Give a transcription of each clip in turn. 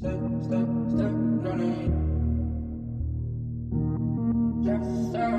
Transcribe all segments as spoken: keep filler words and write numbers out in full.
Step, step, step, running. Just stop.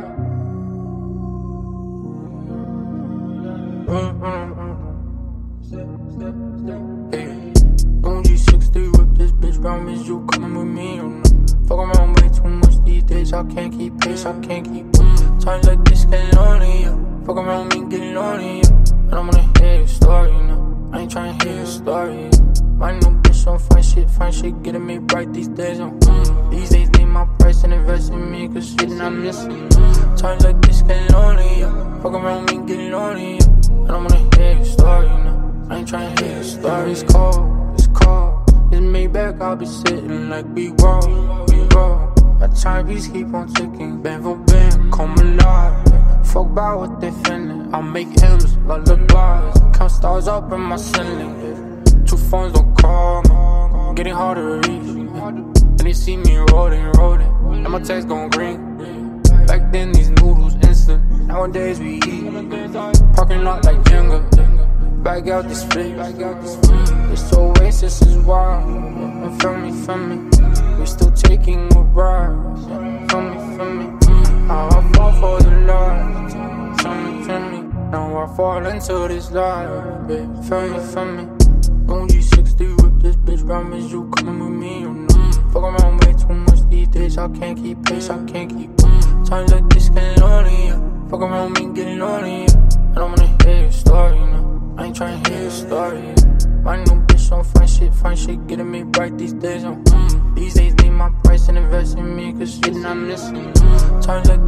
Run, run, run. Step, step, step. Hey. On G sixty, whip this bitch, promise you coming with me or not. Fuck around way too much these days, I can't keep pace, I can't keep up. Times like this get lonely, yeah. Fuck around me, get lonely, yeah. I don't wanna hear your story, no. I ain't tryna hear your story, yeah. My new bitch on fine shit, fine shit, getting me bright these days, oh. mm. These days need my price and invest in me, cause shit not missing. mm. Times like this get lonely, yeah. Fuck around me, get lonely, yeah. I don't wanna hear your story, no. I ain't tryna hear your story. It's cold, it's cold. It's me back, I'll be sitting like we roll, we roll. My timepiece keep on ticking, band for band, come alive. Fuck about what they feeling, I'll make hymns, lullabies. Count stars up in my ceiling. Two phones don't call me, getting harder to reach. And they see me rolling, rolling, and my text gon' green. Back then these noodles instant, nowadays we eat. Parking lot like Jenga, back out this fake. This oasis is wild, and feel me, feel me. We still taking a ride, feel me, feel me. How I fall for the lies, feel me, feel me. Now I fall into this lie, babe. Feel me, feel me. On G sixty, whip this bitch, promise you coming with me or not. Fuck around way too much these days, I can't keep pace, I can't keep up. Times like this get lonely, yeah. Fuck around me, get lonely, yeah. I don't wanna hear your story, no. I ain't tryna hear your story, yeah. My new bitch on fine shit, fine shit, getting me bright these days, oh. mm. These days need my price and invest in me, cause shit not missing. mm. Times like